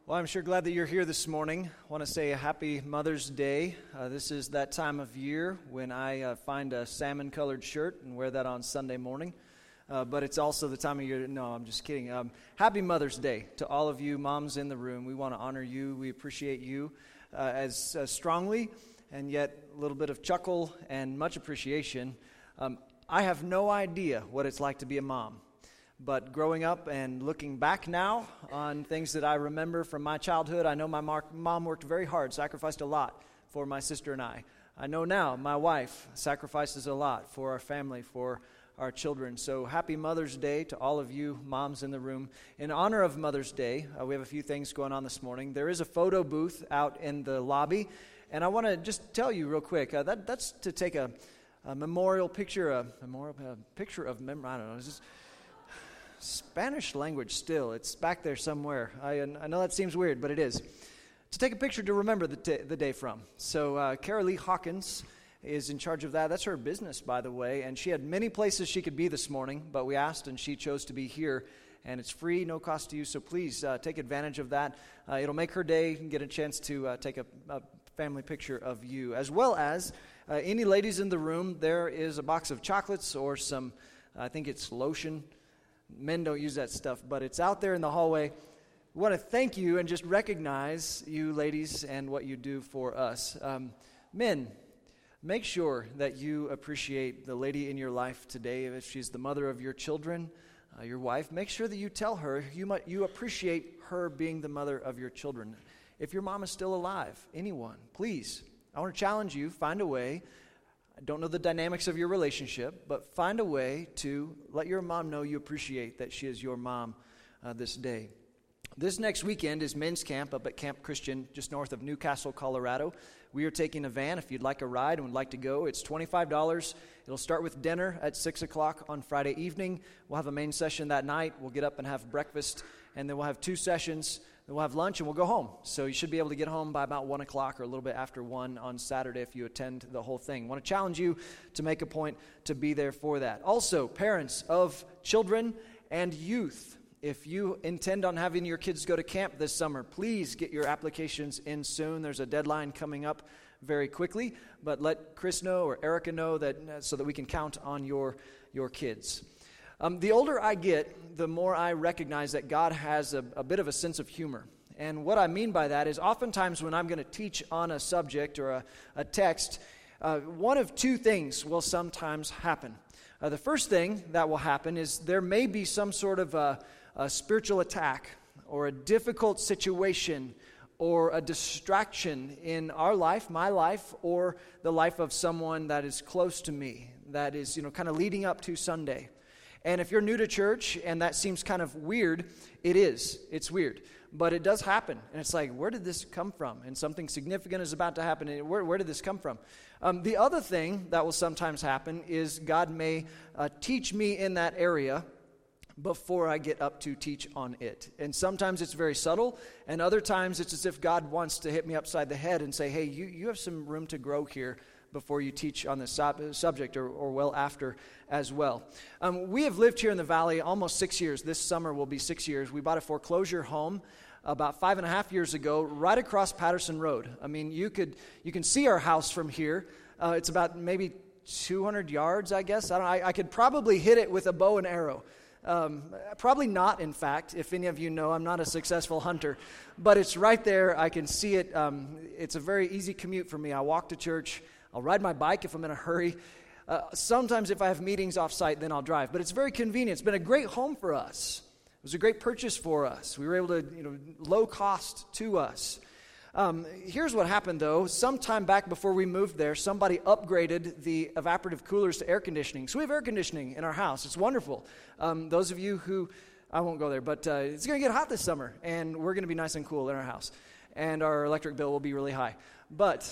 Well, I'm sure glad that you're here this morning. I want to say a happy Mother's Day. This is that time of year when I find a salmon-colored shirt and wear that on Sunday morning. But it's also the time of year, no, I'm just kidding. Happy Mother's Day to all of you moms in the room. We want to honor you. We appreciate you as strongly, and yet a little bit of chuckle and much appreciation. I have no idea what it's like to be a mom. But growing up and looking back now on things that I remember from my childhood, I know my mom worked very hard, sacrificed a lot for my sister and I. I know now my wife sacrifices a lot for our family, for our children. So happy Mother's Day to all of you moms in the room. In honor of Mother's Day, we have a few things going on this morning. There is a photo booth out in the lobby, and I want to just tell you real quick, that's to take a memorial picture, I don't know, it's just Spanish language still. It's back there somewhere. I know that seems weird, but it is. To take a picture to remember the day from. So Kara Lee Hawkins is in charge of that. That's her business, by the way, and she had many places she could be this morning, but we asked, and she chose to be here, and it's free, no cost to you, so please take advantage of that. It'll make her day and get a chance to take a family picture of you. As well as any ladies in the room, there is a box of chocolates or some, I think it's lotion. Men don't use that stuff, but it's out there in the hallway. We want to thank you and just recognize you ladies and what you do for us. Men, make sure that you appreciate the lady in your life today. If she's the mother of your children, your wife, make sure that you tell her you appreciate her being the mother of your children. If your mom is still alive, anyone, please, I want to challenge you, find a way. I don't know the dynamics of your relationship, but find a way to let your mom know you appreciate that she is your mom this day. This next weekend is men's camp up at Camp Christian, just north of Newcastle, Colorado. We are taking a van. If you'd like a ride and would like to go, it's $25. It'll start with dinner at 6 o'clock on Friday evening. We'll have a main session that night. We'll get up and have breakfast, and then we'll have 2 sessions. Then we'll have lunch, and we'll go home. So you should be able to get home by about 1 o'clock or a little bit after 1 on Saturday if you attend the whole thing. I want to challenge you to make a point to be there for that. Also, parents of children and youth, if you intend on having your kids go to camp this summer, please get your applications in soon. There's a deadline coming up very quickly, but let Chris know or Erica know that so that we can count on your kids. The older I get, the more I recognize that God has a bit of a sense of humor. And what I mean by that is oftentimes when I'm going to teach on a subject or a text, one of 2 things will sometimes happen. The first thing that will happen is there may be some sort of a spiritual attack or a difficult situation or a distraction in our life, my life, or the life of someone that is close to me, that is, kind of leading up to Sunday. And if you're new to church and that seems kind of weird, it is. It's weird. But it does happen. And it's like, where did this come from? And something significant is about to happen. And where did this come from? The other thing that will sometimes happen is God may teach me in that area before I get up to teach on it. And sometimes it's very subtle, and other times it's as if God wants to hit me upside the head and say, hey, you have some room to grow here before you teach on this subject or well after as well. We have lived here in the Valley almost 6 years. This summer will be 6 years. We bought a foreclosure home about 5.5 years ago right across Patterson Road. I mean, you can see our house from here. It's about maybe 200 yards, I guess. I could probably hit it with a bow and arrow. Probably not, in fact. If any of you know, I'm not a successful hunter. But it's right there. I can see it. It's a very easy commute for me. I walk to church. I'll ride my bike if I'm in a hurry. Sometimes if I have meetings off-site, then I'll drive. But it's very convenient. It's been a great home for us. It was a great purchase for us. We were able to, low cost to us. Here's what happened, though. Sometime back before we moved there, somebody upgraded the evaporative coolers to air conditioning. So we have air conditioning in our house. It's wonderful. Those of you who, I won't go there, but it's going to get hot this summer, and we're going to be nice and cool in our house. And our electric bill will be really high. But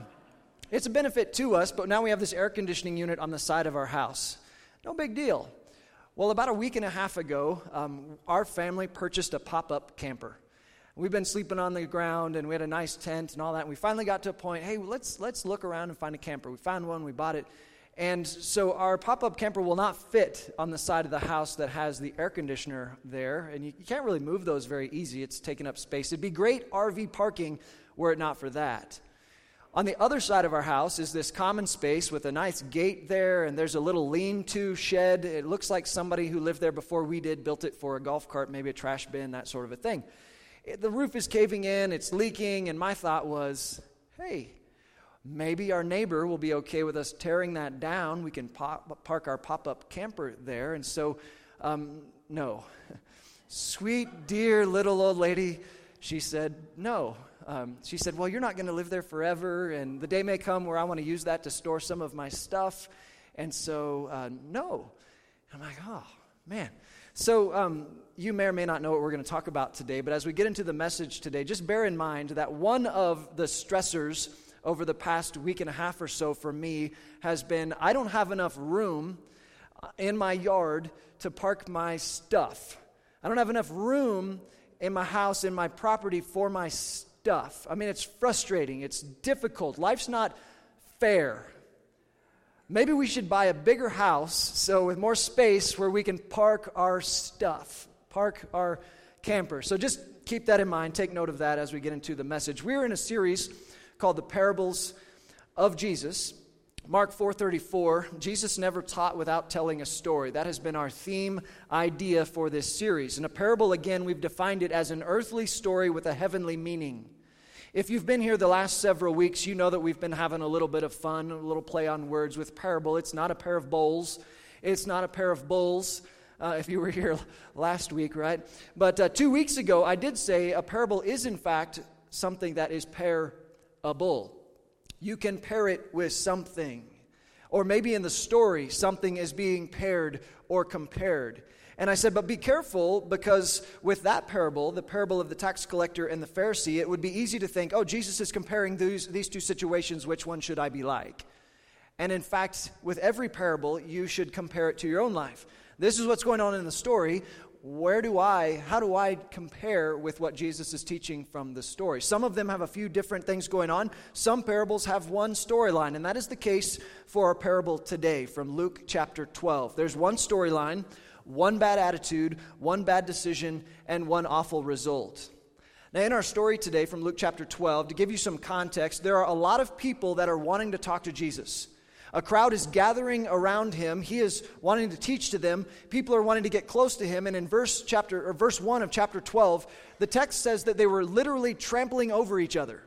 it's a benefit to us, but now we have this air conditioning unit on the side of our house. No big deal. Well, about a week and a half ago, our family purchased a pop-up camper. We've been sleeping on the ground, and we had a nice tent and all that. And we finally got to a point, hey, let's look around and find a camper. We found one, we bought it, And so our pop-up camper will not fit on the side of the house that has the air conditioner there, and you can't really move those very easy. It's taking up space. It'd be great RV parking were it not for that. On the other side of our house is this common space with a nice gate there, and there's a little lean-to shed. It looks like somebody who lived there before we did built it for a golf cart, maybe a trash bin, that sort of a thing. The roof is caving in, it's leaking, and my thought was, hey, maybe our neighbor will be okay with us tearing that down. We can park our pop-up camper there. And so, no. Sweet, dear little old lady, she said, no. She said, well, you're not going to live there forever, and the day may come where I want to use that to store some of my stuff. And so, no. I'm like, oh, man. So you may or may not know what we're going to talk about today, but as we get into the message today, just bear in mind that one of the stressors over the past week and a half or so for me has been I don't have enough room in my yard to park my stuff. I don't have enough room in my house, in my property for my stuff. I mean, it's frustrating. It's difficult. Life's not fair. Maybe we should buy a bigger house so with more space where we can park our stuff, park our camper. So just keep that in mind. Take note of that as we get into the message. We're in a series called The Parables of Jesus. Mark 4:34, Jesus never taught without telling a story. That has been our theme idea for this series. And a parable, again, we've defined it as an earthly story with a heavenly meaning. If you've been here the last several weeks, you know that we've been having a little bit of fun, a little play on words with parable. It's not a pair of bowls. It's not a pair of bulls, if you were here last week, right? But 2 weeks ago, I did say a parable is, in fact, something that is pairable. You can pair it with something. Or maybe in the story, something is being paired or compared. And I said, but be careful, because with that parable, the parable of the tax collector and the Pharisee, it would be easy to think, oh, Jesus is comparing these two situations, which one should I be like? And in fact, with every parable, you should compare it to your own life. This is what's going on in the story. How do I compare with what Jesus is teaching from the story? Some of them have a few different things going on. Some parables have one storyline, and that is the case for our parable today from Luke chapter 12. There's one storyline, one bad attitude, one bad decision, and one awful result. Now, in our story today from Luke chapter 12, to give you some context, there are a lot of people that are wanting to talk to Jesus. A crowd is gathering around him. He is wanting to teach to them. People are wanting to get close to him. And in verse 1 of chapter 12, the text says that they were literally trampling over each other.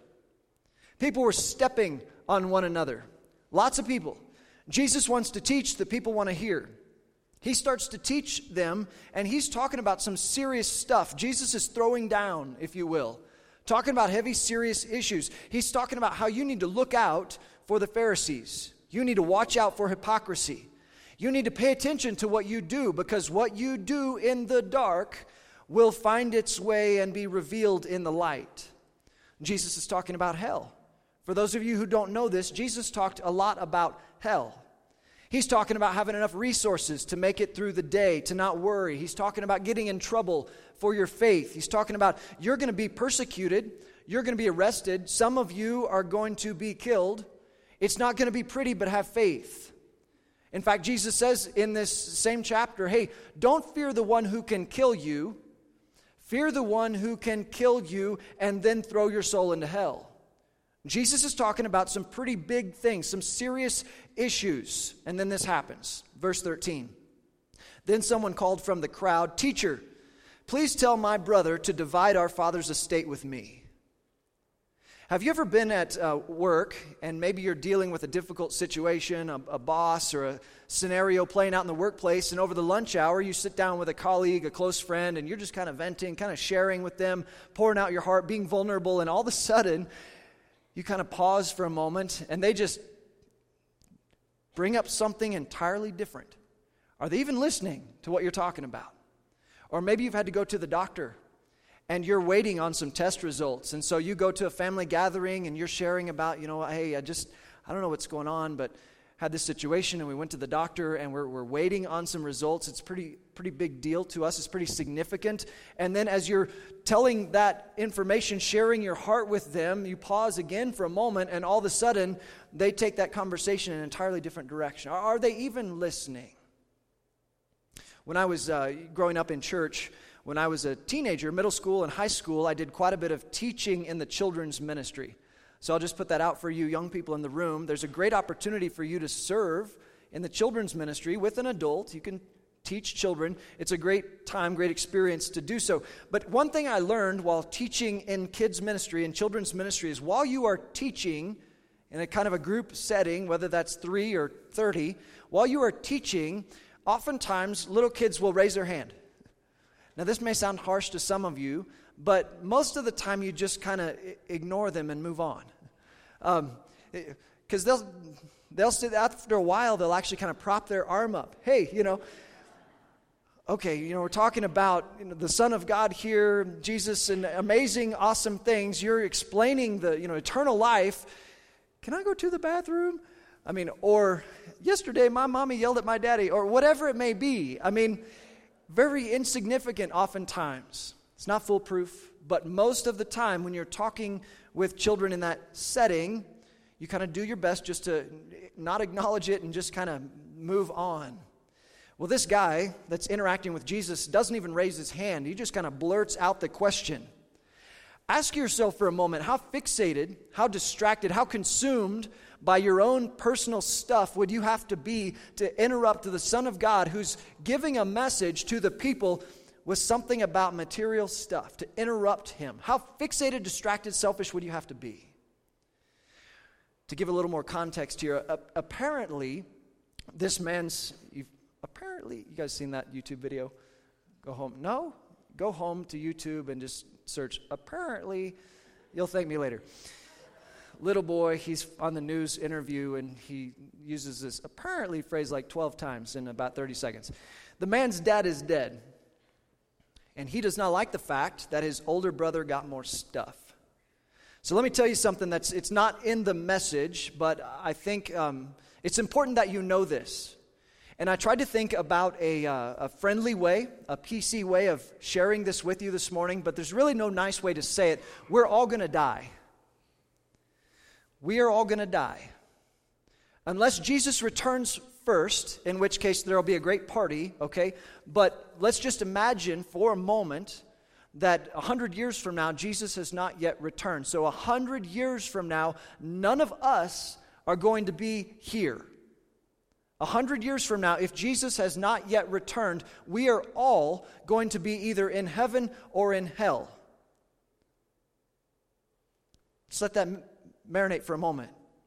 People were stepping on one another. Lots of people. Jesus wants to teach, the people want to hear. He starts to teach them, and he's talking about some serious stuff. Jesus is throwing down, if you will, talking about heavy, serious issues. He's talking about how you need to look out for the Pharisees. You need to watch out for hypocrisy. You need to pay attention to what you do, because what you do in the dark will find its way and be revealed in the light. Jesus is talking about hell. For those of you who don't know this, Jesus talked a lot about hell. He's talking about having enough resources to make it through the day, to not worry. He's talking about getting in trouble for your faith. He's talking about you're going to be persecuted. You're going to be arrested. Some of you are going to be killed. It's not going to be pretty, but have faith. In fact, Jesus says in this same chapter, hey, don't fear the one who can kill you. Fear the one who can kill you and then throw your soul into hell. Jesus is talking about some pretty big things, some serious issues. And then this happens. Verse 13. Then someone called from the crowd, "Teacher, please tell my brother to divide our father's estate with me." Have you ever been at work and maybe you're dealing with a difficult situation, a boss or a scenario playing out in the workplace, and over the lunch hour you sit down with a colleague, a close friend, and you're just kind of venting, kind of sharing with them, pouring out your heart, being vulnerable, and all of a sudden you kind of pause for a moment and they just bring up something entirely different. Are they even listening to what you're talking about? Or maybe you've had to go to the doctor and you're waiting on some test results. And so you go to a family gathering and you're sharing about, hey, I don't know what's going on, but had this situation and we went to the doctor and we're waiting on some results. It's pretty pretty big deal to us. It's pretty significant. And then as you're telling that information, sharing your heart with them, you pause again for a moment, and all of a sudden, they take that conversation in an entirely different direction. Are they even listening? When I was growing up in church, when I was a teenager, middle school and high school, I did quite a bit of teaching in the children's ministry. So I'll just put that out for you young people in the room. There's a great opportunity for you to serve in the children's ministry with an adult. You can teach children. It's a great time, great experience to do so. But one thing I learned while teaching in kids ministry and children's ministry is while you are teaching in a kind of a group setting, whether that's 3 or 30, while you are teaching, oftentimes little kids will raise their hand. Now, this may sound harsh to some of you, but most of the time you just kind of ignore them and move on. Because they'll sit, after a while, they'll actually kind of prop their arm up. Hey, okay, we're talking about the Son of God here, Jesus, and amazing, awesome things. You're explaining the eternal life. Can I go to the bathroom? Or yesterday my mommy yelled at my daddy, or whatever it may be. Very insignificant oftentimes. It's not foolproof, but most of the time when you're talking with children in that setting, you kind of do your best just to not acknowledge it and just kind of move on. Well, this guy that's interacting with Jesus doesn't even raise his hand. He just kind of blurts out the question. Ask yourself for a moment, how fixated, how distracted, how consumed by your own personal stuff would you have to be to interrupt the Son of God who's giving a message to the people with something about material stuff, to interrupt him? How fixated, distracted, selfish would you have to be? To give a little more context here, apparently, this man's, you guys seen that YouTube video? Go home. No? Go home to YouTube and just search, apparently, you'll thank me later. Little boy, he's on the news interview, and he uses this apparently phrase like 12 times in about 30 seconds. The man's dad is dead, and he does not like the fact that his older brother got more stuff. So let me tell you something it's not in the message, but I think it's important that you know this. And I tried to think about a friendly way, a PC way of sharing this with you this morning, but there's really no nice way to say it. We're all going to die. We are all going to die. Unless Jesus returns first, in which case there will be a great party, okay? But let's just imagine for a moment that 100 years from now, Jesus has not yet returned. So 100 years from now, none of us are going to be here. 100 years from now, if Jesus has not yet returned, we are all going to be either in heaven or in hell. Just let that marinate for a moment.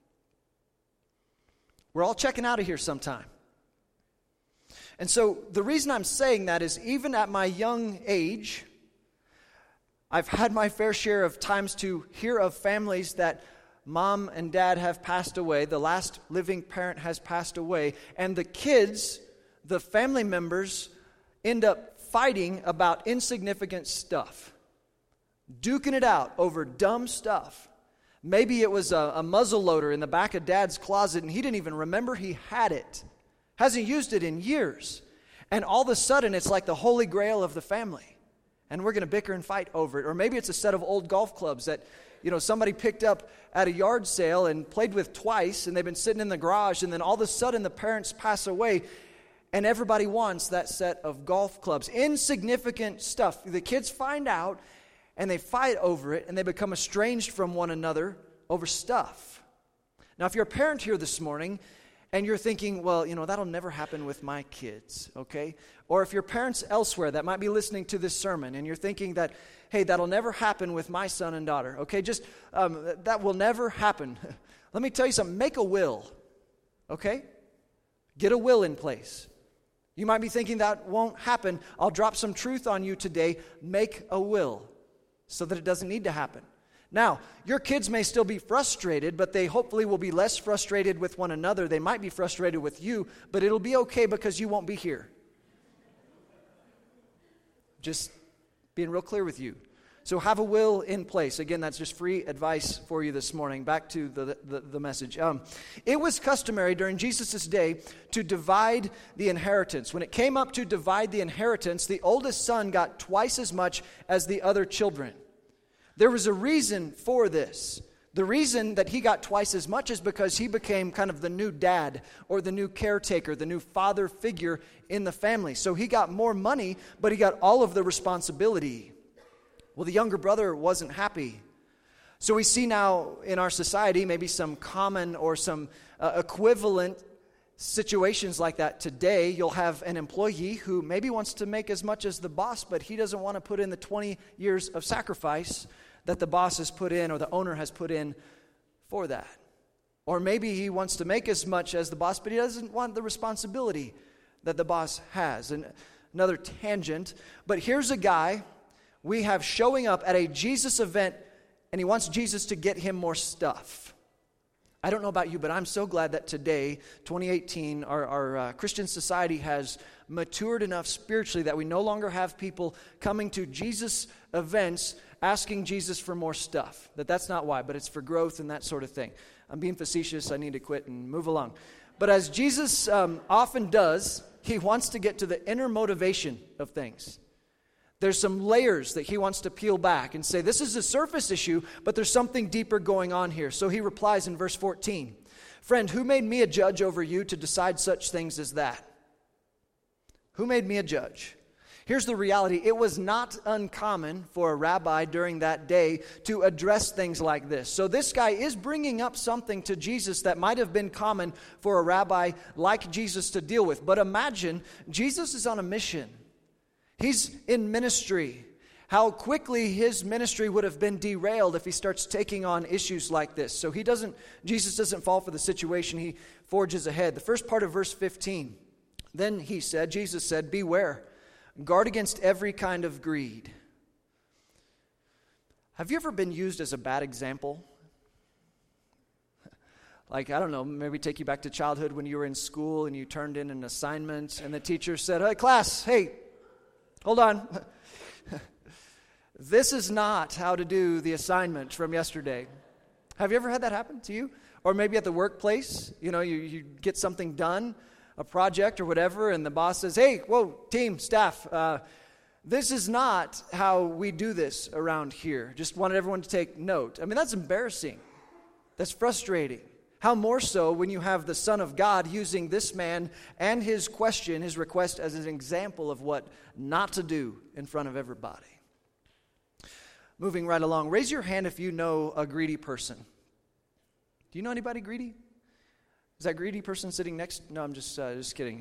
We're all checking out of here sometime. And so the reason I'm saying that is even at my young age, I've had my fair share of times to hear of families that mom and dad have passed away, the last living parent has passed away, and the kids, the family members, end up fighting about insignificant stuff, duking it out over dumb stuff. Maybe it was a muzzle loader in the back of dad's closet, and he didn't even remember he had it. Hasn't used it in years. And all of a sudden, it's like the holy grail of the family. And we're going to bicker and fight over it. Or maybe it's a set of old golf clubs that somebody picked up at a yard sale and played with twice, and they've been sitting in the garage, and then all of a sudden the parents pass away, and everybody wants that set of golf clubs. Insignificant stuff. The kids find out, and they fight over it, and they become estranged from one another over stuff. Now, if you're a parent here this morning, and you're thinking, well, that'll never happen with my kids, okay? Or if your parents elsewhere that might be listening to this sermon, and you're thinking that, hey, that'll never happen with my son and daughter, okay? Just, that will never happen. Let me tell you something. Make a will, okay? Get a will in place. You might be thinking that won't happen. I'll drop some truth on you today. Make a will so that it doesn't need to happen. Now, your kids may still be frustrated, but they hopefully will be less frustrated with one another. They might be frustrated with you, but it'll be okay because you won't be here. Just being real clear with you. So have a will in place. Again, that's just free advice for you this morning. Back to the message. It was customary during Jesus' day to divide the inheritance. When it came up to divide the inheritance, the oldest son got twice as much as the other children. There was a reason for this. The reason that he got twice as much is because he became kind of the new dad or the new caretaker, the new father figure in the family. So he got more money, but he got all of the responsibility. Well, the younger brother wasn't happy. So we see now in our society maybe some common or some equivalent situations like that today. You'll have an employee who maybe wants to make as much as the boss, but he doesn't want to put in the 20 years of sacrifice that the boss has put in or the owner has put in for that. Or maybe he wants to make as much as the boss, but he doesn't want the responsibility that the boss has. And another tangent, but here's a guy we have showing up at a Jesus event, and he wants Jesus to get him more stuff. I don't know about you, but I'm so glad that today, 2018, our Christian society has matured enough spiritually that we no longer have people coming to Jesus events asking Jesus for more stuff. That's not why, but it's for growth and that sort of thing. I'm being facetious. I need to quit and move along. But as Jesus often does, he wants to get to the inner motivation of things. There's some layers that he wants to peel back and say, this is a surface issue, but there's something deeper going on here. So he replies in verse 14, "Friend, who made me a judge over you to decide such things as that?" Who made me a judge? Here's the reality. It was not uncommon for a rabbi during that day to address things like this. So this guy is bringing up something to Jesus that might have been common for a rabbi like Jesus to deal with. But imagine, Jesus is on a mission. He's in ministry. How quickly his ministry would have been derailed if he starts taking on issues like this. So Jesus doesn't fall for the situation. He forges ahead. The first part of verse 15. Then Jesus said, "Beware, guard against every kind of greed." Have you ever been used as a bad example? Like, I don't know, maybe take you back to childhood when you were in school and you turned in an assignment and the teacher said, "Hey, class, hey, hold on. This is not how to do the assignment from yesterday." Have you ever had that happen to you? Or maybe at the workplace, you get something done, a project or whatever, and the boss says, "Hey, whoa, team, staff, this is not how we do this around here. Just wanted everyone to take note." I mean, that's embarrassing. That's frustrating. How more so when you have the Son of God using this man and his request as an example of what not to do in front of everybody. Moving right along, raise your hand if you know a greedy person. Do you know anybody greedy? Is that greedy person sitting next? No, I'm just kidding.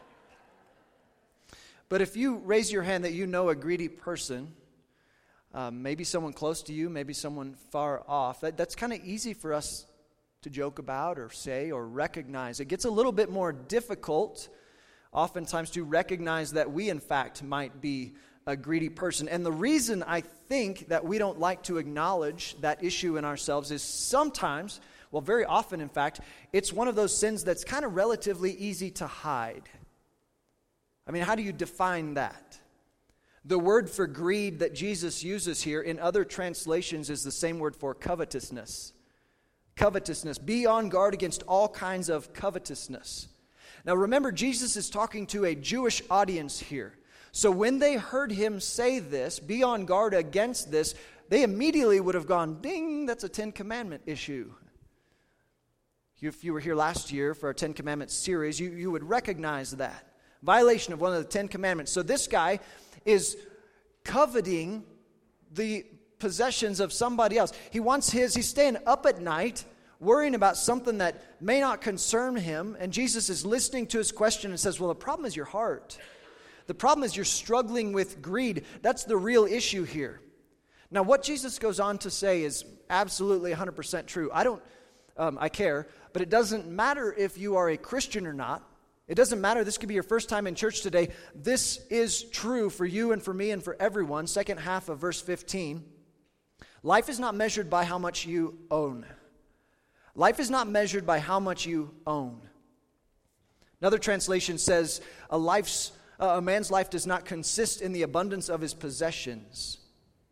But if you raise your hand that you know a greedy person, maybe someone close to you, maybe someone far off, that's kind of easy for us to joke about or say or recognize. It gets a little bit more difficult oftentimes to recognize that we in fact might be a greedy person. And the reason I think that we don't like to acknowledge that issue in ourselves is sometimes, well, very often in fact, it's one of those sins that's kind of relatively easy to hide. I mean, how do you define that? The word for greed that Jesus uses here in other translations is the same word for covetousness. Covetousness. Be on guard against all kinds of covetousness. Now remember, Jesus is talking to a Jewish audience here. So when they heard him say this, be on guard against this, they immediately would have gone, ding, that's a Ten Commandment issue. If you were here last year for our Ten Commandments series, you would recognize that. Violation of one of the Ten Commandments. So this guy is coveting the possessions of somebody else. He wants he's staying up at night, worrying about something that may not concern him, and Jesus is listening to his question and says, well, the problem is your heart. The problem is you're struggling with greed. That's the real issue here. Now, what Jesus goes on to say is absolutely 100% true. I care, but it doesn't matter if you are a Christian or not. It doesn't matter. This could be your first time in church today. This is true for you and for me and for everyone. Second half of verse 15. Life is not measured by how much you own. Life is not measured by how much you own. Another translation says, a man's life does not consist in the abundance of his possessions.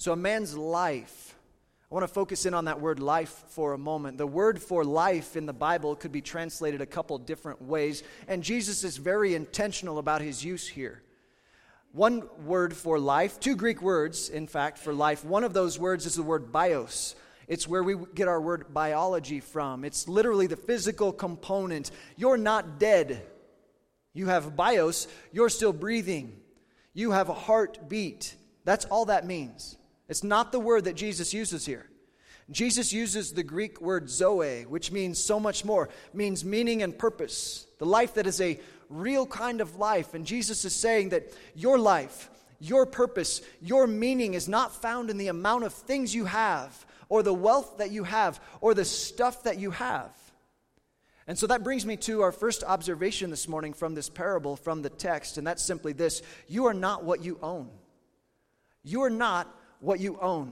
So a man's life, I want to focus in on that word life for a moment. The word for life in the Bible could be translated a couple different ways, and Jesus is very intentional about his use here. One word for life, two Greek words, in fact, for life. One of those words is the word bios. It's where we get our word biology from. It's literally the physical component. You're not dead. You have bios. You're still breathing. You have a heartbeat. That's all that means. It's not the word that Jesus uses here. Jesus uses the Greek word zoe, which means so much more. It means meaning and purpose. The life that is a real kind of life. And Jesus is saying that your life, your purpose, your meaning is not found in the amount of things you have, or the wealth that you have, or the stuff that you have. And so that brings me to our first observation this morning from this parable, from the text, and that's simply this: you are not what you own. You are not what you own.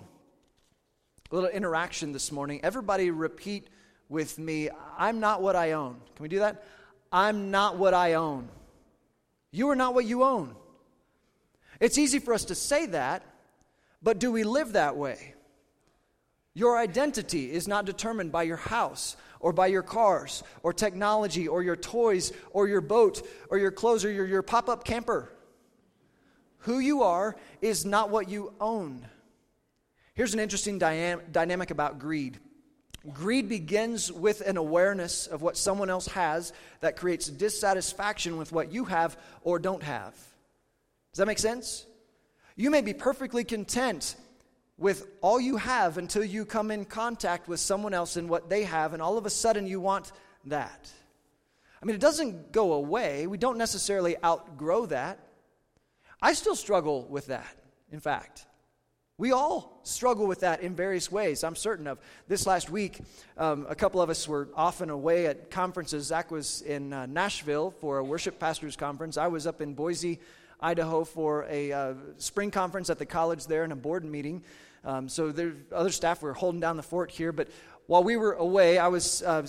A little interaction this morning. Everybody repeat with me, I'm not what I own. Can we do that? I'm not what I own. You are not what you own. It's easy for us to say that, but do we live that way? Your identity is not determined by your house or by your cars or technology or your toys or your boat or your clothes or your pop-up camper. Who you are is not what you own. Here's an interesting dynamic about greed. Greed begins with an awareness of what someone else has that creates dissatisfaction with what you have or don't have. Does that make sense? You may be perfectly content with all you have until you come in contact with someone else and what they have, and all of a sudden you want that. I mean, it doesn't go away. We don't necessarily outgrow that. I still struggle with that, in fact. We all struggle with that in various ways, I'm certain of. This last week, a couple of us were off and away at conferences. Zach was in Nashville for a worship pastors conference. I was up in Boise, Idaho for a spring conference at the college there and a board meeting. So other staff were holding down the fort here. But while we were away, I was I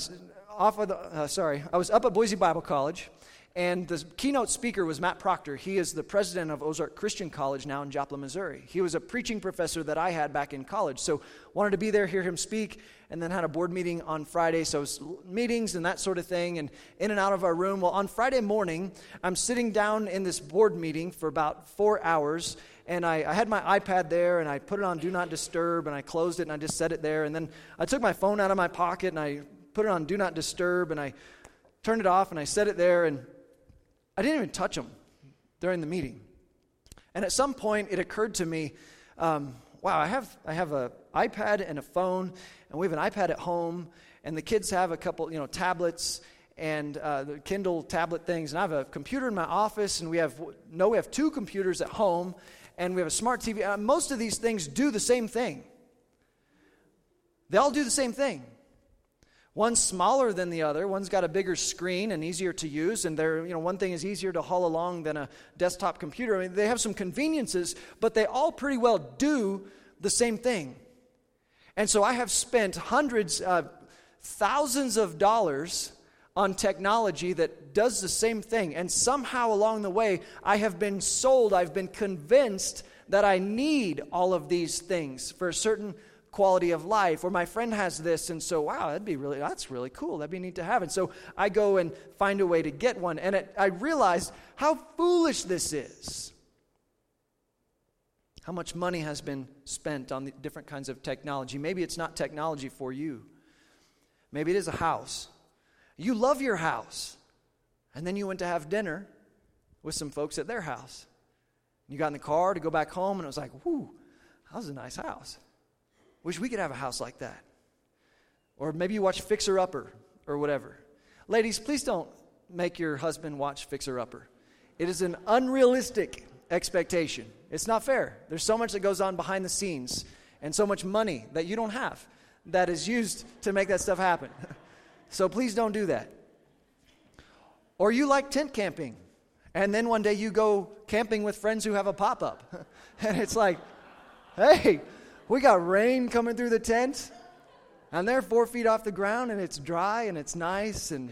was up at Boise Bible College. And the keynote speaker was Matt Proctor. He is the president of Ozark Christian College now in Joplin, Missouri. He was a preaching professor that I had back in college. So wanted to be there, hear him speak, and then had a board meeting on Friday. So it was meetings and that sort of thing, and in and out of our room. Well, on Friday morning, I'm sitting down in this board meeting for about 4 hours, and I had my iPad there, and I put it on Do Not Disturb, and I closed it, and I just set it there. And then I took my phone out of my pocket, and I put it on Do Not Disturb, and I turned it off, and I set it there, and I didn't even touch them during the meeting. And at some point, it occurred to me, wow, I have an iPad and a phone, and we have an iPad at home, and the kids have a couple, tablets and the Kindle tablet things, and I have a computer in my office, and we have 2 computers at home, and we have a smart TV. Most of these things do the same thing. They all do the same thing. One's smaller than the other. One's got a bigger screen and easier to use. And one thing is easier to haul along than a desktop computer. I mean, they have some conveniences, but they all pretty well do the same thing. And so I have spent hundreds of thousands of dollars on technology that does the same thing. And somehow along the way, I have been sold, I've been convinced that I need all of these things for a certain quality of life, or my friend has this, and so, wow, that's really cool. That'd be neat to have. And so I go and find a way to get one, and I realized how foolish this is. How much money has been spent on the different kinds of technology. Maybe it's not technology for you. Maybe it is a house. You love your house, and then you went to have dinner with some folks at their house. You got in the car to go back home, and it was like, whoo, that was a nice house. Wish we could have a house like that. Or maybe you watch Fixer Upper or whatever. Ladies, please don't make your husband watch Fixer Upper. It is an unrealistic expectation. It's not fair. There's so much that goes on behind the scenes and so much money that you don't have that is used to make that stuff happen. So please don't do that. Or you like tent camping, and then one day you go camping with friends who have a pop-up. And it's like, hey, we got rain coming through the tent, and they're 4 feet off the ground, and it's dry, and it's nice, and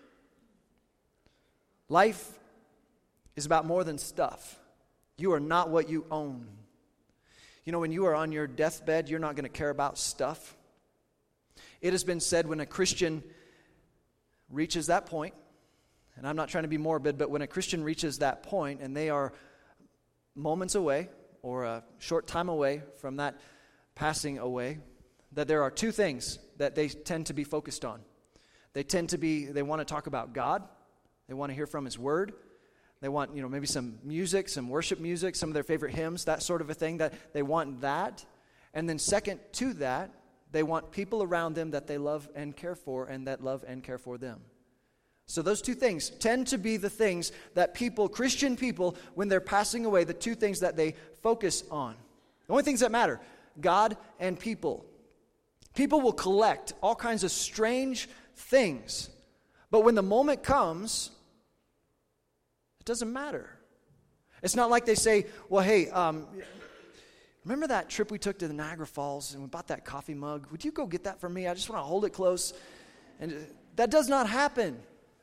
life is about more than stuff. You are not what you own. You know, when you are on your deathbed, you're not going to care about stuff. It has been said when a Christian reaches that point, and I'm not trying to be morbid, but when a Christian reaches that point and they are moments away or a short time away from that passing away, that there are two things that they tend to be focused on. They want to talk about God. They want to hear from His Word. They want, maybe some music, some worship music, some of their favorite hymns, that sort of a thing. That they want that. And then second to that, they want people around them that they love and care for and that love and care for them. So those two things tend to be the things that Christian people, when they're passing away, the two things that they focus on. The only things that matter, God and people. People will collect all kinds of strange things. But when the moment comes, it doesn't matter. It's not like they say, well, hey, remember that trip we took to the Niagara Falls and we bought that coffee mug? Would you go get that for me? I just want to hold it close. And that does not happen.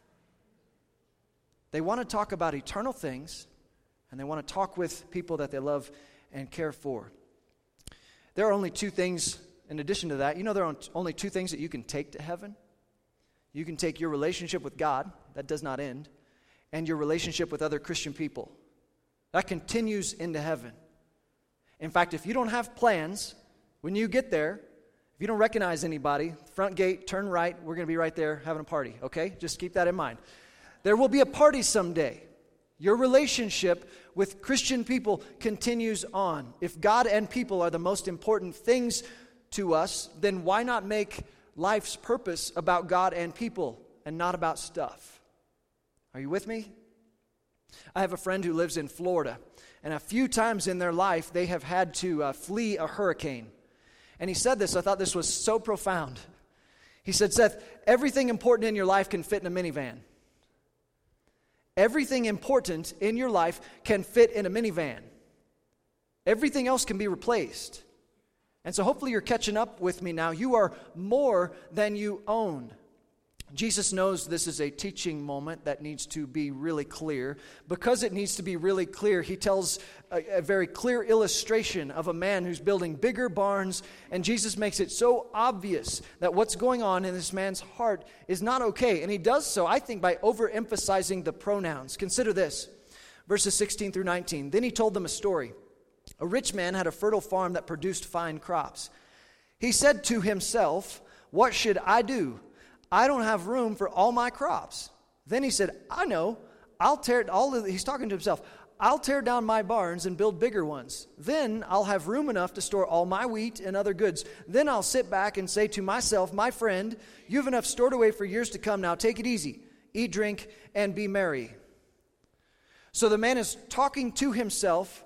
They want to talk about eternal things, and they want to talk with people that they love and care for. There are only two things, in addition to that, there are only two things that you can take to heaven. You can take your relationship with God, that does not end, and your relationship with other Christian people. That continues into heaven. In fact, if you don't have plans, when you get there, if you don't recognize anybody, front gate, turn right, we're going to be right there having a party, okay? Just keep that in mind. There will be a party someday. Your relationship with Christian people continues on. If God and people are the most important things to us, then why not make life's purpose about God and people and not about stuff? Are you with me? I have a friend who lives in Florida, and a few times in their life they have had to flee a hurricane. And he said this, I thought this was so profound. He said, Seth, everything important in your life can fit in a minivan. Everything important in your life can fit in a minivan. Everything else can be replaced. And so hopefully you're catching up with me now. You are more than you own. Jesus knows this is a teaching moment that needs to be really clear. Because it needs to be really clear, he tells a very clear illustration of a man who's building bigger barns, and Jesus makes it so obvious that what's going on in this man's heart is not okay. And he does so, I think, by overemphasizing the pronouns. Consider this, verses 16 through 19. Then he told them a story. A rich man had a fertile farm that produced fine crops. He said to himself, "What should I do? I don't have room for all my crops." Then he said, "I know. He's talking to himself. I'll tear down my barns and build bigger ones. Then I'll have room enough to store all my wheat and other goods. Then I'll sit back and say to myself, my friend, you have enough stored away for years to come. Now take it easy. Eat, drink, and be merry." So the man is talking to himself,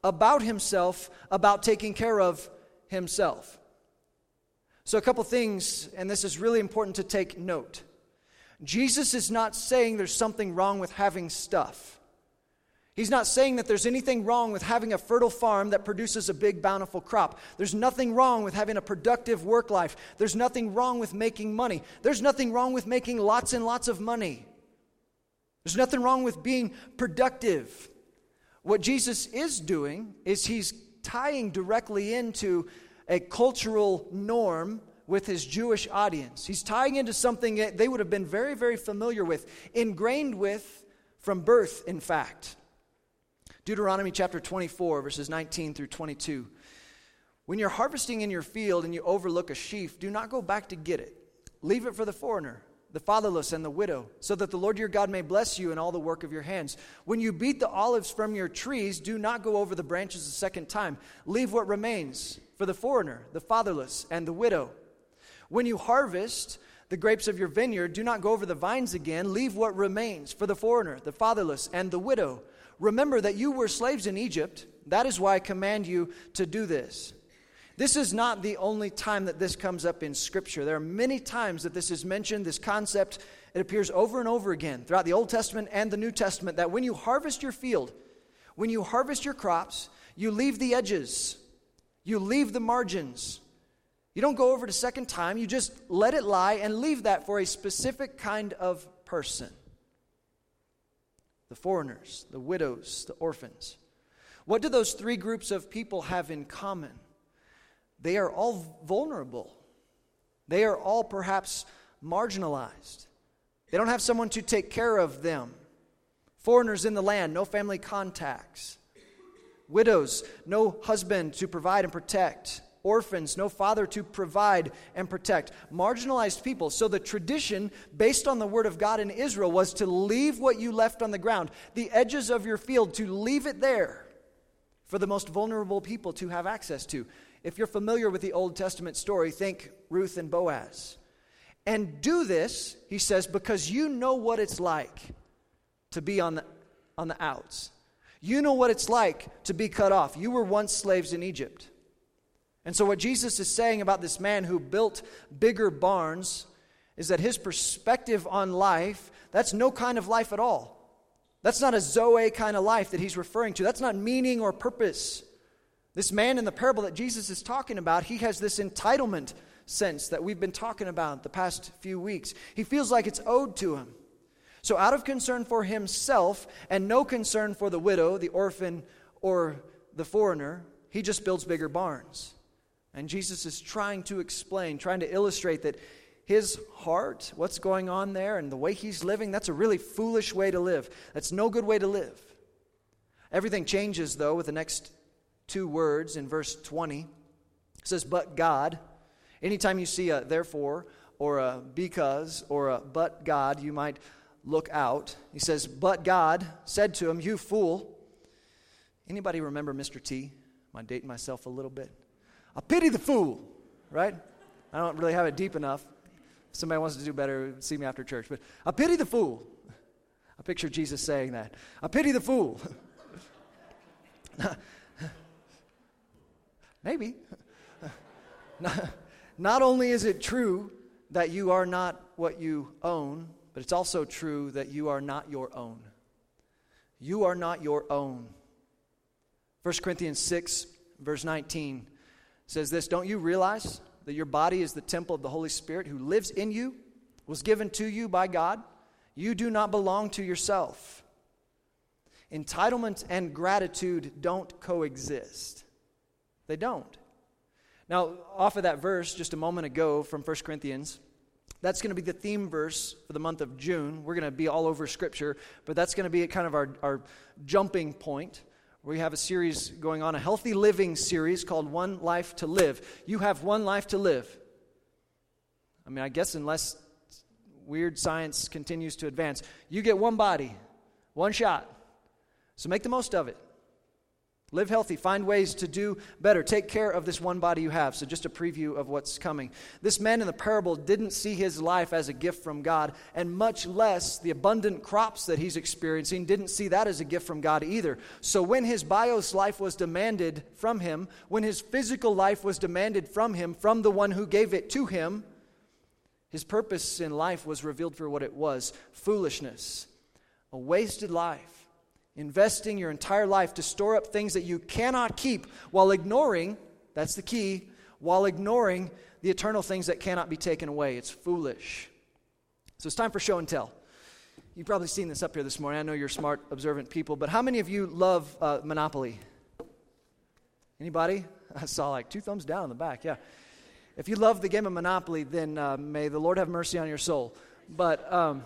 about taking care of himself. So a couple things, and this is really important to take note. Jesus is not saying there's something wrong with having stuff. He's not saying that there's anything wrong with having a fertile farm that produces a big, bountiful crop. There's nothing wrong with having a productive work life. There's nothing wrong with making money. There's nothing wrong with making lots and lots of money. There's nothing wrong with being productive. What Jesus is doing is he's tying directly into a cultural norm with his Jewish audience. He's tying into something that they would have been very, very familiar with, ingrained with from birth, in fact. Deuteronomy chapter 24, verses 19 through 22. When you're harvesting in your field and you overlook a sheaf, do not go back to get it. Leave it for the foreigner, the fatherless, and the widow, so that the Lord your God may bless you in all the work of your hands. When you beat the olives from your trees, do not go over the branches a second time. Leave what remains for the foreigner, the fatherless, and the widow. When you harvest the grapes of your vineyard, do not go over the vines again. Leave what remains for the foreigner, the fatherless, and the widow. Remember that you were slaves in Egypt. That is why I command you to do this. This is not the only time that this comes up in Scripture. There are many times that this is mentioned, this concept. It appears over and over again throughout the Old Testament and the New Testament, that when you harvest your field, when you harvest your crops, you leave the edges. You leave the margins. You don't go over it a second time. You just let it lie and leave that for a specific kind of person. The foreigners, the widows, the orphans. What do those three groups of people have in common? They are all vulnerable. They are all perhaps marginalized. They don't have someone to take care of them. Foreigners in the land, no family contacts. Widows, no husband to provide and protect. Orphans, no father to provide and protect. Marginalized people. So the tradition based on the word of God in Israel was to leave what you left on the ground, the edges of your field, to leave it there for the most vulnerable people to have access to. If you're familiar with the Old Testament story, think Ruth and Boaz. And do this, he says, because you know what it's like to be on the outs. You know what it's like to be cut off. You were once slaves in Egypt. And so what Jesus is saying about this man who built bigger barns is that his perspective on life, that's no kind of life at all. That's not a Zoe kind of life that he's referring to. That's not meaning or purpose. This man in the parable that Jesus is talking about, he has this entitlement sense that we've been talking about the past few weeks. He feels like it's owed to him. So out of concern for himself and no concern for the widow, the orphan, or the foreigner, he just builds bigger barns. And Jesus is trying to explain, trying to illustrate that his heart, what's going on there, and the way he's living, that's a really foolish way to live. That's no good way to live. Everything changes, though, with the next two words in verse 20. It says, but God. Anytime you see a therefore, or a because, or a but God, you might look out. He says, but God said to him, you fool. Anybody remember Mr. T? Am I dating myself a little bit? I pity the fool, right? I don't really have it deep enough. If somebody wants to do better, see me after church. But I pity the fool. I picture Jesus saying that. I pity the fool. Maybe. Not only is it true that you are not what you own, but it's also true that you are not your own. You are not your own. 1 Corinthians 6, verse 19 says this, don't you realize that your body is the temple of the Holy Spirit who lives in you, was given to you by God? You do not belong to yourself. Entitlement and gratitude don't coexist. They don't. Now, off of that verse just a moment ago from 1 Corinthians, that's going to be the theme verse for the month of June. We're going to be all over Scripture, but that's going to be kind of our jumping point. We have a series going on, a healthy living series called One Life to Live. You have one life to live. I mean, I guess unless weird science continues to advance, you get one body, one shot. So make the most of it. Live healthy. Find ways to do better. Take care of this one body you have. So just a preview of what's coming. This man in the parable didn't see his life as a gift from God, and much less the abundant crops that he's experiencing didn't see that as a gift from God either. So when his bios life was demanded from him, when his physical life was demanded from him, from the one who gave it to him, his purpose in life was revealed for what it was: foolishness, a wasted life. Investing your entire life to store up things that you cannot keep while ignoring, that's the key, while ignoring the eternal things that cannot be taken away. It's foolish. So it's time for show and tell. You've probably seen this up here this morning. I know you're smart, observant people, but how many of you love Monopoly? Anybody? I saw like 2 thumbs down in the back, yeah. If you love the game of Monopoly, then may the Lord have mercy on your soul. But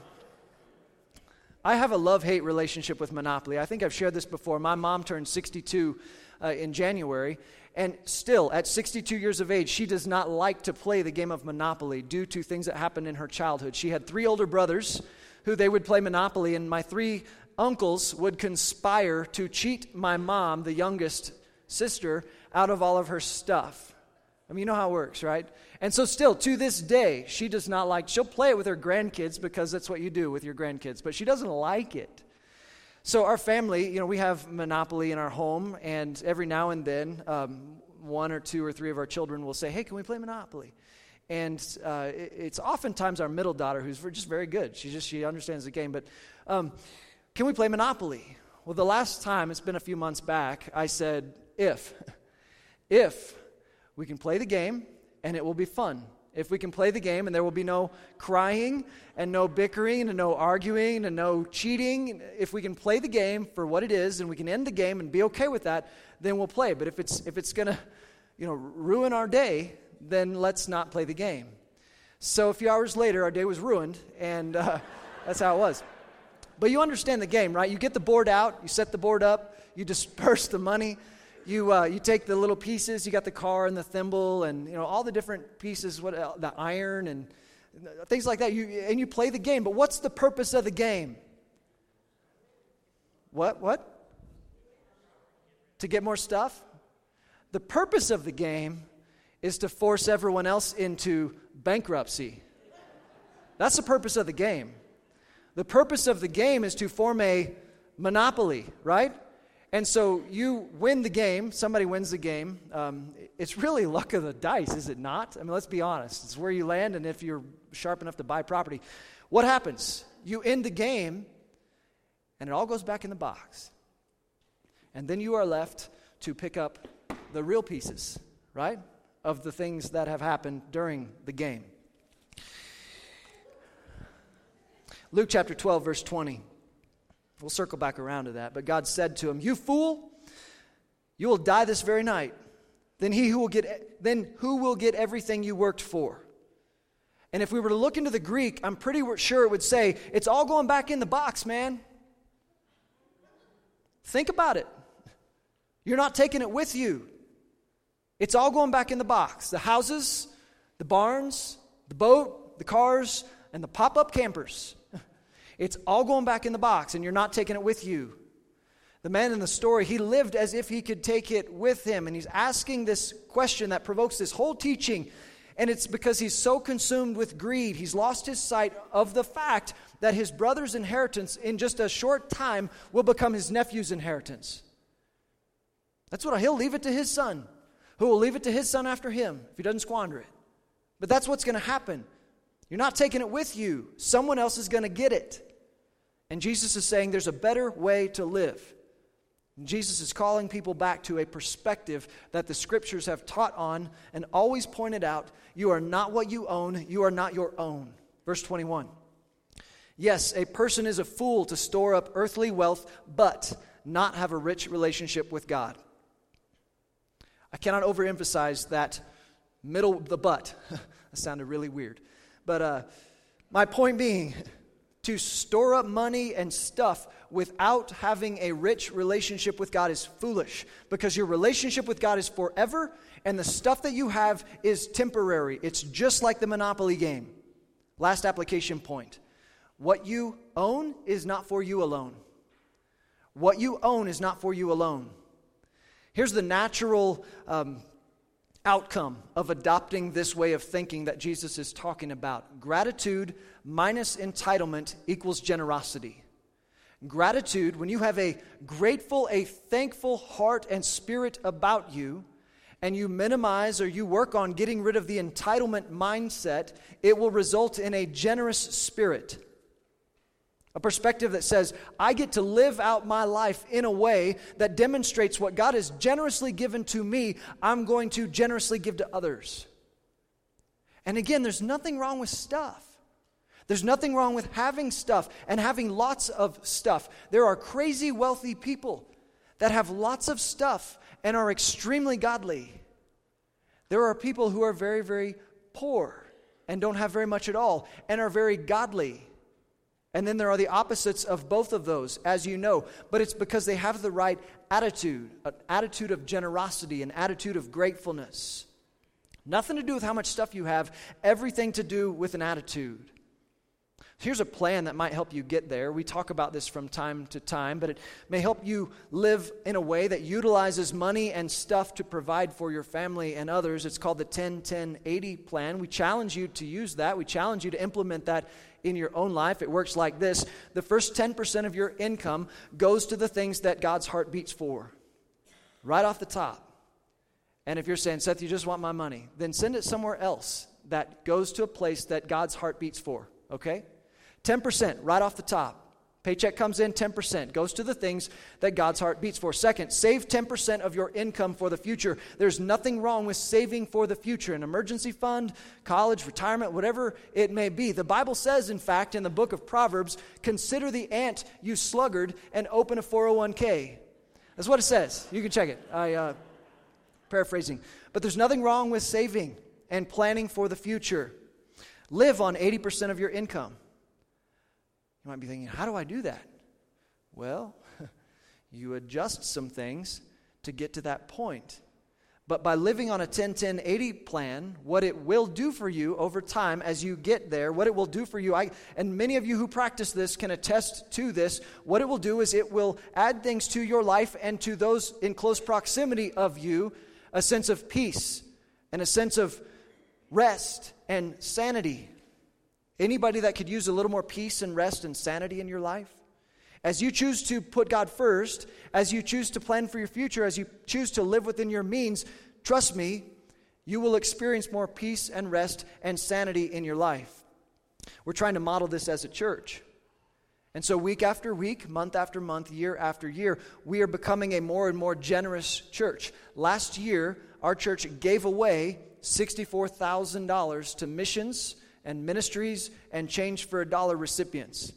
I have a love-hate relationship with Monopoly. I think I've shared this before. My mom turned 62 in January, and still, at 62 years of age, she does not like to play the game of Monopoly due to things that happened in her childhood. She had 3 older brothers who they would play Monopoly, and my 3 uncles would conspire to cheat my mom, the youngest sister, out of all of her stuff. I mean, you know how it works, right? And so still, to this day, she does not like, she'll play it with her grandkids because that's what you do with your grandkids, but she doesn't like it. So our family, we have Monopoly in our home, and every now and then, 1 or 2 or 3 of our children will say, hey, can we play Monopoly? And it's oftentimes our middle daughter who's just very good. She understands the game, but can we play Monopoly? Well, the last time, it's been a few months back, I said, if we can play the game, and it will be fun. If we can play the game and there will be no crying and no bickering and no arguing and no cheating, if we can play the game for what it is and we can end the game and be okay with that, then we'll play. But if it's going to, ruin our day, then let's not play the game. So a few hours later, our day was ruined, and that's how it was. But you understand the game, right? You get the board out, you set the board up, you disperse the money, you take the little pieces, you got the car and the thimble and all the different pieces, the iron and things like that, and you play the game. But what's the purpose of the game? What? To get more stuff? The purpose of the game is to force everyone else into bankruptcy. That's the purpose of the game. The purpose of the game is to form a monopoly, right? And so you win the game, somebody wins the game. It's really luck of the dice, is it not? I mean, let's be honest. It's where you land and if you're sharp enough to buy property. What happens? You end the game and it all goes back in the box. And then you are left to pick up the real pieces, right, of the things that have happened during the game. Luke chapter 12, verse 20. We'll circle back around to that. But God said to him, "You fool, you will die this very night. Then who will get everything you worked for?" And if we were to look into the Greek, I'm pretty sure it would say, it's all going back in the box, man. Think about it. You're not taking it with you. It's all going back in the box. The houses, the barns, the boat, the cars, and the pop-up campers. It's all going back in the box, and you're not taking it with you. The man in the story, he lived as if he could take it with him, and he's asking this question that provokes this whole teaching, and it's because he's so consumed with greed. He's lost his sight of the fact that his brother's inheritance in just a short time will become his nephew's inheritance. That's what he'll leave it to his son, who will leave it to his son after him if he doesn't squander it. But that's what's going to happen. You're not taking it with you. Someone else is going to get it. And Jesus is saying there's a better way to live. And Jesus is calling people back to a perspective that the Scriptures have taught on and always pointed out. You are not what you own. You are not your own. Verse 21. Yes, a person is a fool to store up earthly wealth, but not have a rich relationship with God. I cannot overemphasize that the but. That sounded really weird. But my point being, to store up money and stuff without having a rich relationship with God is foolish, because your relationship with God is forever, and the stuff that you have is temporary. It's just like the Monopoly game. Last application point. What you own is not for you alone. What you own is not for you alone. Here's the natural outcome of adopting this way of thinking that Jesus is talking about. Gratitude minus entitlement equals generosity. Gratitude, when you have a grateful, a thankful heart and spirit about you, and you minimize or you work on getting rid of the entitlement mindset, it will result in a generous spirit. A perspective that says, I get to live out my life in a way that demonstrates what God has generously given to me, I'm going to generously give to others. And again, there's nothing wrong with stuff. There's nothing wrong with having stuff and having lots of stuff. There are crazy wealthy people that have lots of stuff and are extremely godly. There are people who are very, very poor and don't have very much at all and are very godly. And then there are the opposites of both of those, as you know. But it's because they have the right attitude, an attitude of generosity, an attitude of gratefulness. Nothing to do with how much stuff you have, everything to do with an attitude. Here's a plan that might help you get there. We talk about this from time to time, but it may help you live in a way that utilizes money and stuff to provide for your family and others. It's called the 10-10-80 plan. We challenge you to use that. We challenge you to implement that in your own life. It works like this. The first 10% of your income goes to the things that God's heart beats for, right off the top. And if you're saying, Seth, you just want my money, then send it somewhere else that goes to a place that God's heart beats for, okay? 10% right off the top. Paycheck comes in, 10% goes to the things that God's heart beats for. Second, save 10% of your income for the future. There's nothing wrong with saving for the future, an emergency fund, college, retirement, whatever it may be. The Bible says, in fact, in the book of Proverbs, consider the ant, you sluggard, and open a 401k. That's what it says. You can check it. Paraphrasing. But there's nothing wrong with saving and planning for the future. Live on 80% of your income. You might be thinking, how do I do that? Well, you adjust some things to get to that point. But by living on a 10-10-80 plan, what it will do for you over time as you get there, what it will do for you, and many of you who practice this can attest to this, what it will do is it will add things to your life and to those in close proximity of you, a sense of peace and a sense of rest and sanity. Anybody that could use a little more peace and rest and sanity in your life? As you choose to put God first, as you choose to plan for your future, as you choose to live within your means, trust me, you will experience more peace and rest and sanity in your life. We're trying to model this as a church. And so week after week, month after month, year after year, we are becoming a more and more generous church. Last year, our church gave away $64,000 to missions and ministries and Change for a Dollar recipients.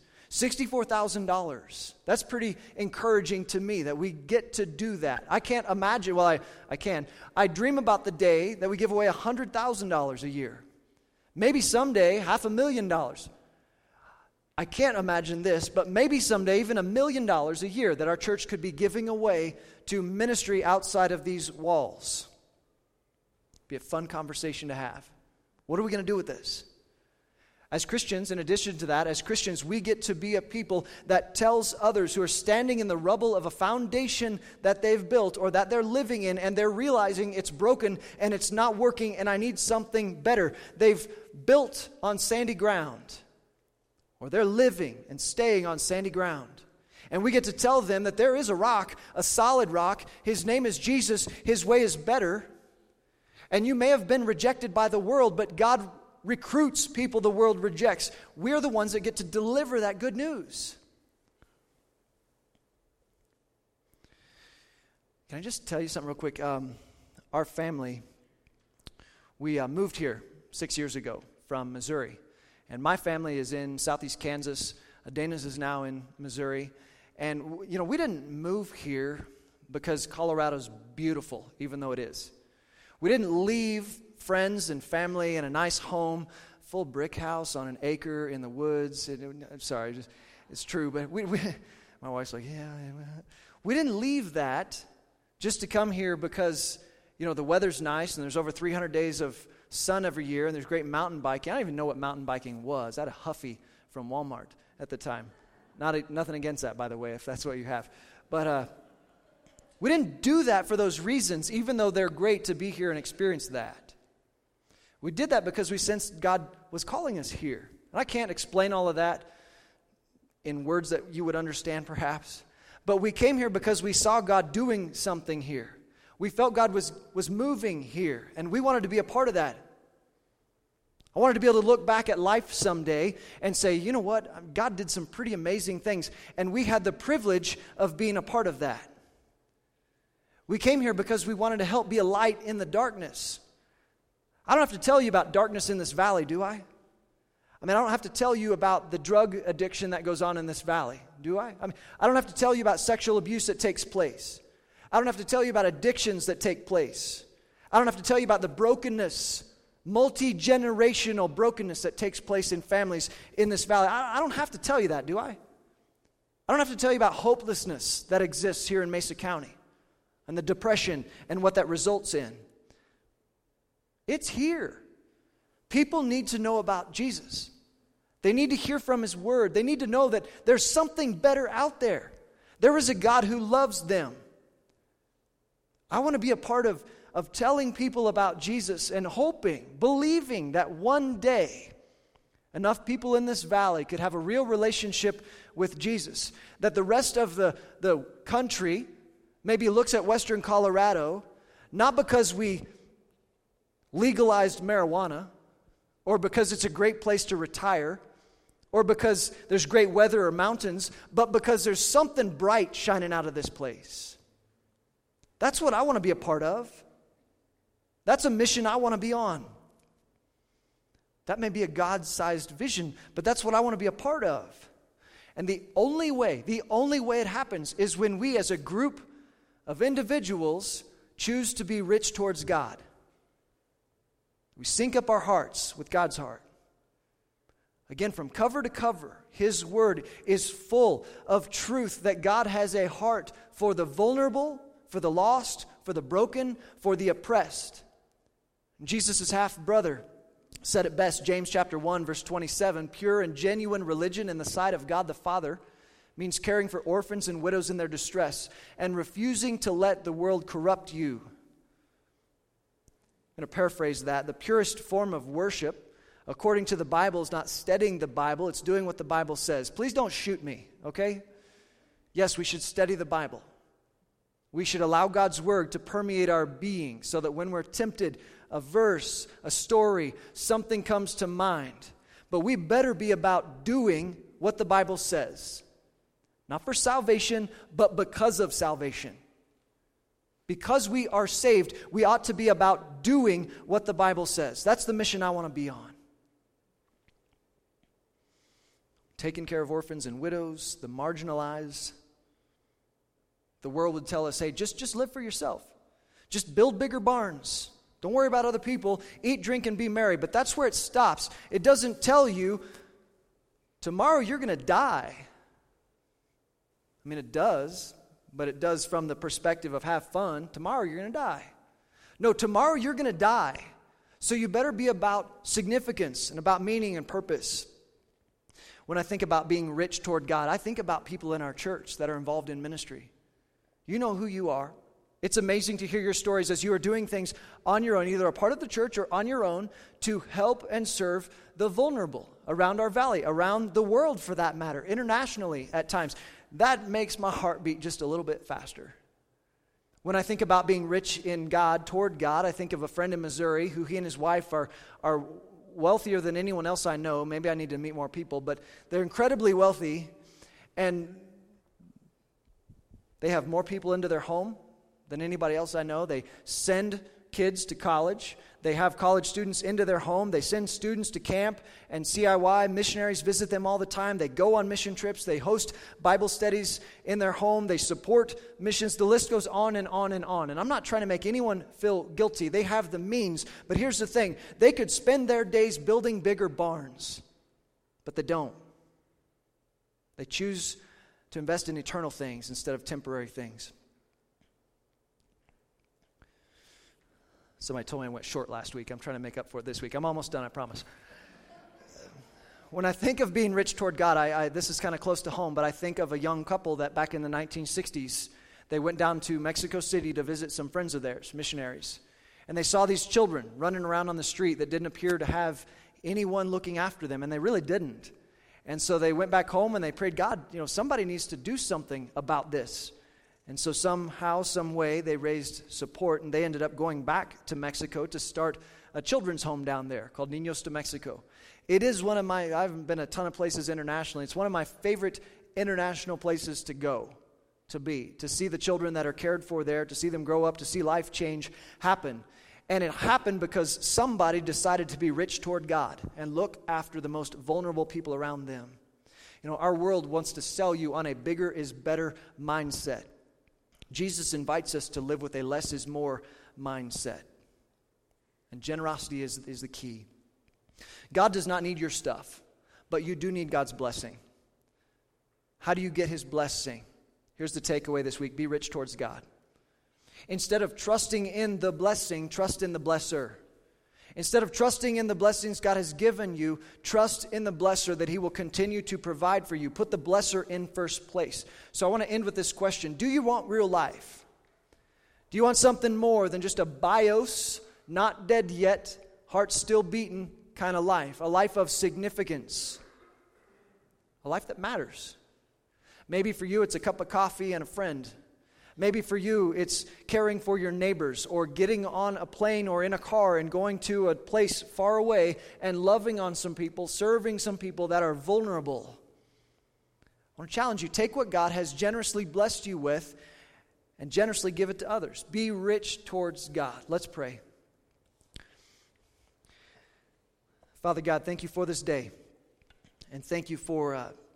$64,000. That's pretty encouraging to me that we get to do that. I can't imagine, well, I can. I dream about the day that we give away $100,000 a year. Maybe someday, $500,000. I can't imagine this, but maybe someday even $1 million a year that our church could be giving away to ministry outside of these walls. Be a fun conversation to have. What are we going to do with this? As Christians, in addition to that, as Christians, we get to be a people that tells others who are standing in the rubble of a foundation that they've built or that they're living in, and they're realizing it's broken and it's not working and I need something better. They've built on sandy ground, or they're living and staying on sandy ground. And we get to tell them that there is a rock, a solid rock. His name is Jesus. His way is better. And you may have been rejected by the world, but God recruits people the world rejects. We're the ones that get to deliver that good news. Can I just tell you something real quick? Our family, we moved here 6 years ago from Missouri. And my family is in southeast Kansas. Dana's is now in Missouri. And, we didn't move here because Colorado's beautiful, even though it is. We didn't leave friends and family and a nice home, full brick house on an acre in the woods. I'm sorry, it's true, but my wife's like, yeah. We didn't leave that just to come here because, the weather's nice and there's over 300 days of sun every year and there's great mountain biking. I don't even know what mountain biking was. I had a Huffy from Walmart at the time. Nothing against that, by the way, if that's what you have. But we didn't do that for those reasons, even though they're great to be here and experience that. We did that because we sensed God was calling us here. And I can't explain all of that in words that you would understand perhaps. But we came here because we saw God doing something here. We felt God was moving here. And we wanted to be a part of that. I wanted to be able to look back at life someday and say, you know what? God did some pretty amazing things. And we had the privilege of being a part of that. We came here because we wanted to help be a light in the darkness. I don't have to tell you about darkness in this valley, do I? I don't have to tell you about the drug addiction that goes on in this valley, do I? I don't have to tell you about sexual abuse that takes place. I don't have to tell you about addictions that take place. I don't have to tell you about the brokenness, multi-generational brokenness that takes place in families in this valley. I don't have to tell you that, do I? I don't have to tell you about hopelessness that exists here in Mesa County and the depression and what that results in. It's here. People need to know about Jesus. They need to hear from His Word. They need to know that there's something better out there. There is a God who loves them. I want to be a part of telling people about Jesus and hoping, believing that one day enough people in this valley could have a real relationship with Jesus. That the rest of the country maybe looks at Western Colorado, not because we legalized marijuana, or because it's a great place to retire, or because there's great weather or mountains, but because there's something bright shining out of this place. That's what I want to be a part of. That's a mission I want to be on. That may be a God-sized vision, but that's what I want to be a part of. And the only way it happens is when we as a group of individuals choose to be rich towards God. We sync up our hearts with God's heart. Again, from cover to cover, His Word is full of truth that God has a heart for the vulnerable, for the lost, for the broken, for the oppressed. Jesus' half-brother said it best, James chapter 1, verse 27, pure and genuine religion in the sight of God the Father means caring for orphans and widows in their distress and refusing to let the world corrupt you. I'm going to paraphrase that. The purest form of worship, according to the Bible, is not studying the Bible, it's doing what the Bible says. Please don't shoot me, okay? Yes, we should study the Bible. We should allow God's Word to permeate our being so that when we're tempted, a verse, a story, something comes to mind. But we better be about doing what the Bible says. Not for salvation, but because of salvation. Because we are saved, we ought to be about doing what the Bible says. That's the mission I want to be on. Taking care of orphans and widows, the marginalized. The world would tell us, hey, just live for yourself. Just build bigger barns. Don't worry about other people. Eat, drink, and be merry. But that's where it stops. It doesn't tell you, tomorrow you're going to die. I mean, it does, but it does from the perspective of have fun. Tomorrow you're going to die. No, tomorrow you're going to die. So you better be about significance and about meaning and purpose. When I think about being rich toward God, I think about people in our church that are involved in ministry. You know who you are. It's amazing to hear your stories as you are doing things on your own, either a part of the church or on your own, to help and serve the vulnerable around our valley, around the world for that matter, internationally at times. That makes my heart beat just a little bit faster. When I think about being rich in God, toward God, I think of a friend in Missouri who he and his wife are wealthier than anyone else I know. Maybe I need to meet more people, but they're incredibly wealthy, and they have more people into their home than anybody else I know. They send kids to college. They have college students into their home. They send students to camp and CIY. Missionaries visit them all the time. They go on mission trips. They host Bible studies in their home. They support missions. The list goes on and on and on. And I'm not trying to make anyone feel guilty. They have the means. But here's the thing. They could spend their days building bigger barns, but they don't. They choose to invest in eternal things instead of temporary things. Somebody told me I went short last week. I'm trying to make up for it this week. I'm almost done, I promise. When I think of being rich toward God, this is kind of close to home, but I think of a young couple that back in the 1960s, they went down to Mexico City to visit some friends of theirs, missionaries. And they saw these children running around on the street that didn't appear to have anyone looking after them, and they really didn't. And so they went back home and they prayed, God, somebody needs to do something about this. And so somehow, some way, they raised support, and they ended up going back to Mexico to start a children's home down there called Niños de Mexico. It is one of I haven't been a ton of places internationally. It's one of my favorite international places to go, to see the children that are cared for there, to see them grow up, to see life change happen. And it happened because somebody decided to be rich toward God and look after the most vulnerable people around them. Our world wants to sell you on a bigger is better mindset. Jesus invites us to live with a less is more mindset. And generosity is the key. God does not need your stuff, but you do need God's blessing. How do you get His blessing? Here's the takeaway this week. Be rich towards God. Instead of trusting in the blessing, trust in the blesser. Instead of trusting in the blessings God has given you, trust in the blesser that He will continue to provide for you. Put the blesser in first place. So I want to end with this question. Do you want real life? Do you want something more than just a bios, not dead yet, heart still beating kind of life? A life of significance. A life that matters. Maybe for you it's a cup of coffee and a friend. Maybe for you, it's caring for your neighbors or getting on a plane or in a car and going to a place far away and loving on some people, serving some people that are vulnerable. I want to challenge you. Take what God has generously blessed you with and generously give it to others. Be rich towards God. Let's pray. Father God, thank you for this day. And thank you for